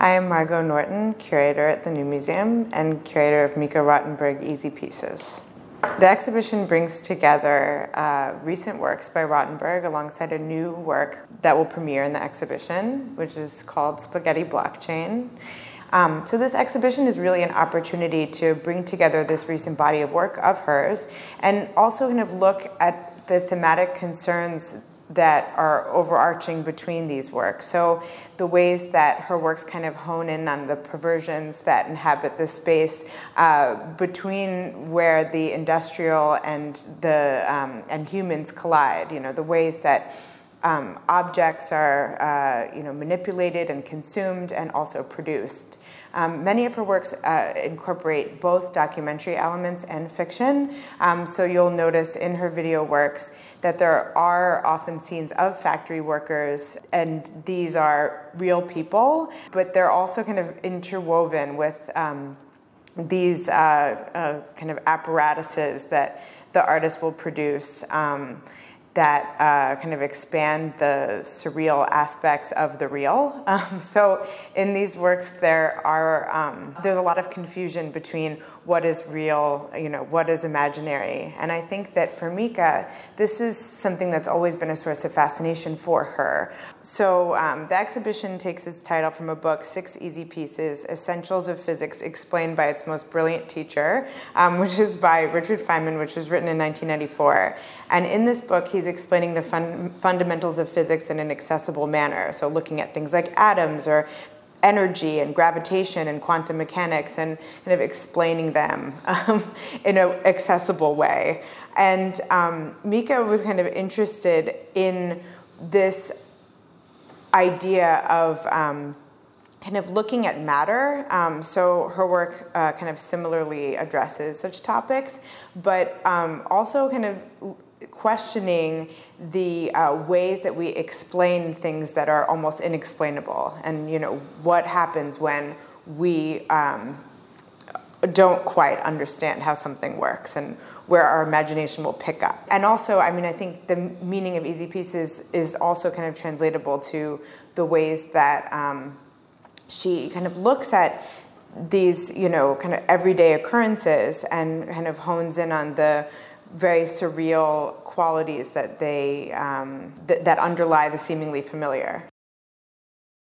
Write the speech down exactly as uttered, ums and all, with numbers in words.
I am Margot Norton, curator at the New Museum and curator of Mika Rottenberg Easy Pieces. The exhibition brings together uh, recent works by Rottenberg alongside a new work that will premiere in the exhibition, which is called Spaghetti Blockchain. Um, so this exhibition is really an opportunity to bring together this recent body of work of hers and also kind of look at the thematic concerns that are overarching between these works. So the ways that her works kind of hone in on the perversions that inhabit the space uh, between where the industrial and the um, and humans collide. You know, the ways that um, objects are uh, you know manipulated and consumed and also produced. Um, many of her works uh, incorporate both documentary elements and fiction. Um, so you'll notice in her video works that there are often scenes of factory workers, and these are real people, but they're also kind of interwoven with um, these uh, uh, kind of apparatuses that the artist will produce um, that uh, kind of expand the surreal aspects of the real. Um, so in these works, there are um, there's a lot of confusion between what is real, you know, what is imaginary. And I think that for Mika, this is something that's always been a source of fascination for her. So um, the exhibition takes its title from a book, Six Easy Pieces, Essentials of Physics Explained by Its Most Brilliant Teacher, um, which is by Richard Feynman, which was written in nineteen ninety-four. And in this book, he's explaining the fun- fundamentals of physics in an accessible manner. So looking at things like atoms or energy and gravitation and quantum mechanics and kind of explaining them um, in an accessible way. And um, Mika was kind of interested in this idea of um, kind of looking at matter. Um, so her work uh, kind of similarly addresses such topics, but um, also kind of questioning the uh, ways that we explain things that are almost inexplainable, and you know what happens when we um, don't quite understand how something works and where our imagination will pick up. And also, I mean, I think the meaning of Easy Pieces is also kind of translatable to the ways that um, she kind of looks at these, you know, kind of everyday occurrences and kind of hones in on the very surreal qualities that they um, th- that underlie the seemingly familiar.